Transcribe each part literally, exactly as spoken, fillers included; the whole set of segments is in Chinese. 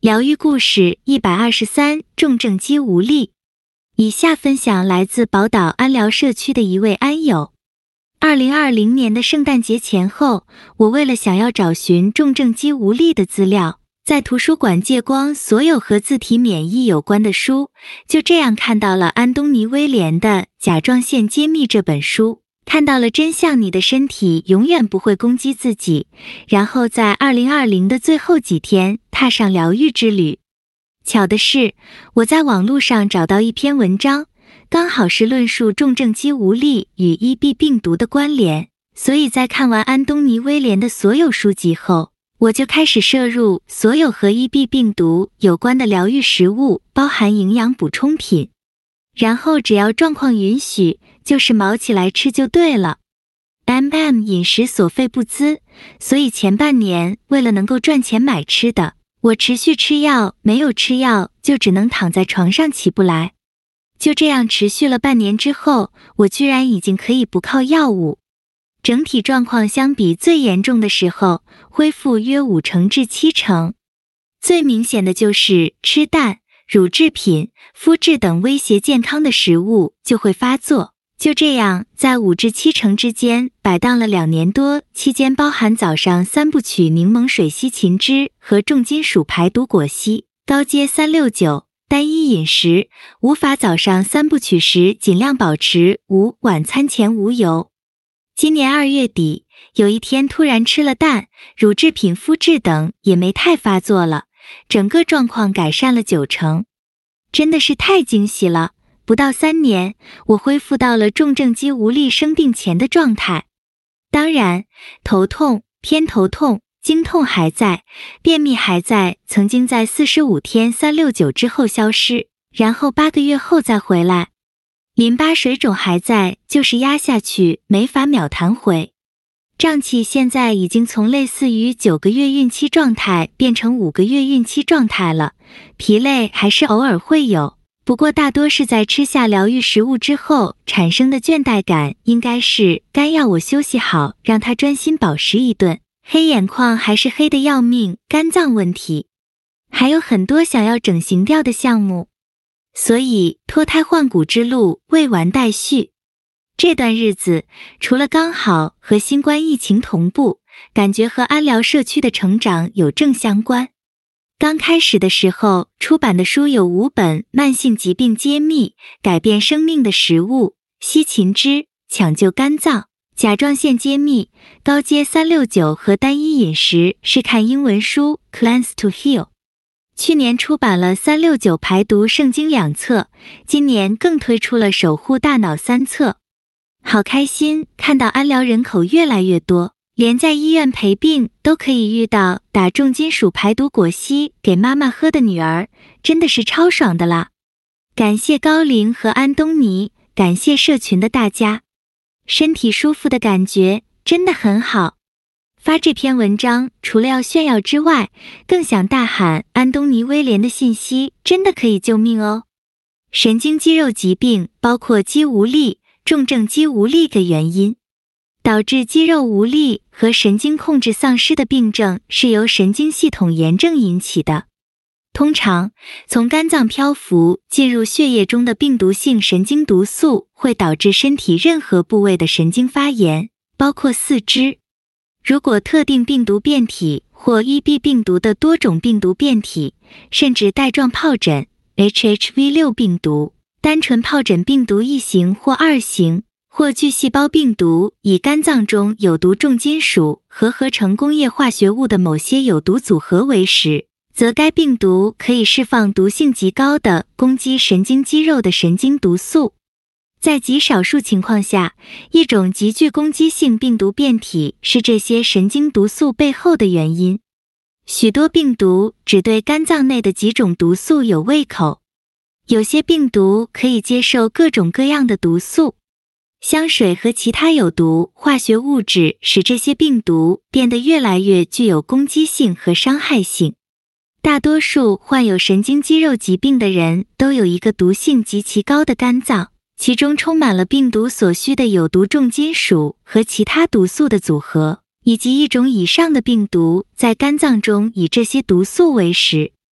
疗愈故事一百二十三，重症肌无力。以下分享来自宝岛安疗社区的一位安友。二零二零年的圣诞节前后，我为了想要找寻重症肌无力的资料，在图书馆借光所有和自体免疫有关的书，就这样看到了安东尼·威廉的《甲状腺揭秘》这本书，看到了真相，你的身体永远不会攻击自己，然后在二零二零的最后几天踏上疗愈之旅。巧的是，我在网络上找到一篇文章，刚好是论述重症肌无力与 E B 病毒的关联，所以在看完安东尼·威廉的所有书籍后，我就开始摄入所有和 E B 病毒有关的疗愈食物，包含营养补充品。然后只要状况允许，就是毛起来吃就对了。M M 饮食所费不赀，所以前半年为了能够赚钱买吃的，我持续吃药，没有吃药就只能躺在床上起不来。就这样持续了半年之后，我居然已经可以不靠药物，整体状况相比最严重的时候恢复约五成至七成。最明显的就是吃蛋、乳制品、麸质等威胁健康的食物就会发作。就这样在五至七成之间摆荡了两年多，期间包含早上三部曲柠檬水西芹汁和重金属排毒果昔、高阶三六九、单一饮食，无法早上三部曲时尽量保持无晚餐前无油。今年二月底，有一天突然吃了蛋、乳制品、麸质等也没太发作了，整个状况改善了九成，真的是太惊喜了。不到三年，我恢复到了重症肌无力生病前的状态。当然，头痛、偏头痛、经痛还在，便秘还在，曾经在四十五天三六九之后消失，然后八个月后再回来。淋巴水肿还在，就是压下去没法秒弹回。胀气现在已经从类似于九个月孕期状态变成五个月孕期状态了，疲累还是偶尔会有。不过大多是在吃下疗愈食物之后产生的倦怠感，应该是肝要我休息好，让它专心饱食一顿。黑眼眶还是黑得要命，肝脏问题。还有很多想要整形掉的项目，所以脱胎换骨之路未完待续。这段日子除了刚好和新冠疫情同步，感觉和安疗社区的成长有正相关。刚开始的时候，出版的书有五本：慢性疾病揭秘、改变生命的食物、西芹汁、抢救肝脏、甲状腺揭秘、高阶三六九和单一饮食是看英文书 Cleanse to Heal。去年出版了三六九排毒圣经两册，今年更推出了守护大脑三册。好开心，看到安疗人口越来越多。连在医院陪病都可以遇到打重金属排毒果昔给妈妈喝的女儿，真的是超爽的啦！感谢高龄和安东尼，感谢社群的大家，身体舒服的感觉真的很好。发这篇文章除了要炫耀之外，更想大喊安东尼·威廉的信息真的可以救命哦！神经肌肉疾病包括肌无力、重症肌无力的原因。导致肌肉无力和神经控制丧失的病症是由神经系统炎症引起的。通常，从肝脏漂浮进入血液中的病毒性神经毒素会导致身体任何部位的神经发炎，包括四肢。如果特定病毒变体或 E B 病毒的多种病毒变体，甚至带状疱疹 H H V 六 病毒、单纯疱疹病毒一型或二型，或巨细胞病毒以肝脏中有毒重金属和合成工业化学物的某些有毒组合为食，则该病毒可以释放毒性极高的攻击神经肌肉的神经毒素。在极少数情况下，一种极具攻击性病毒变体是这些神经毒素背后的原因。许多病毒只对肝脏内的几种毒素有胃口，有些病毒可以接受各种各样的毒素。香水和其他有毒化学物质使这些病毒变得越来越具有攻击性和伤害性。大多数患有神经肌肉疾病的人都有一个毒性极其高的肝脏，其中充满了病毒所需的有毒重金属和其他毒素的组合，以及一种以上的病毒在肝脏中以这些毒素为食。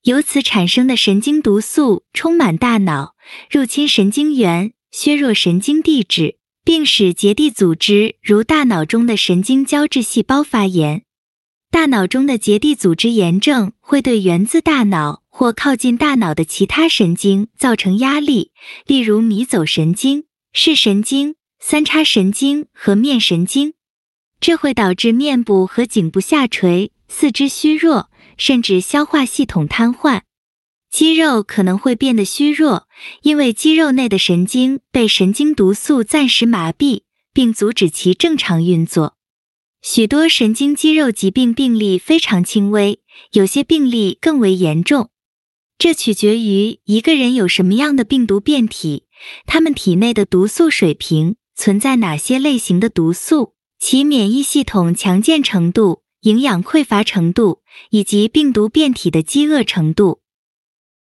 由此产生的神经毒素充满大脑，入侵神经元，削弱神经递质，并使结缔组织如大脑中的神经胶质细胞发炎。大脑中的结缔组织炎症会对源自大脑或靠近大脑的其他神经造成压力，例如迷走神经、视神经、三叉神经和面神经。这会导致面部和颈部下垂、四肢虚弱，甚至消化系统瘫痪。肌肉可能会变得虚弱，因为肌肉内的神经被神经毒素暂时麻痹，并阻止其正常运作。许多神经肌肉疾病病例非常轻微，有些病例更为严重。这取决于一个人有什么样的病毒变体，他们体内的毒素水平，存在哪些类型的毒素，其免疫系统强健程度、营养匮乏程度，以及病毒变体的饥饿程度。